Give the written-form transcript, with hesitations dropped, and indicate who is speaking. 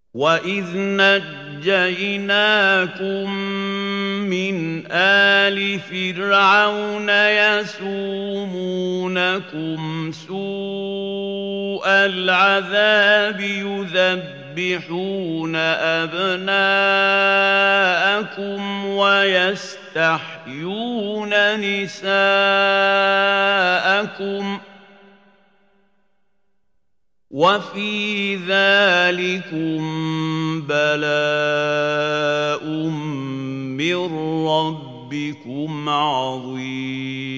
Speaker 1: وَإِذْ نَجَّيْنَاكُم مِّنْ آلِ فِرْعَوْنَ يَسُومُونَكُمْ سُوءَ الْعَذَابِ يُذَبِّحُونَ أَبْنَاءَكُمْ وَيَسْتَحْيُونَ نِسَاءَكُمْ ۚ وَفِي ذَٰلِكُم بَلَاءٌ مِّن رَّبِّكُمْ عَظِيمٌ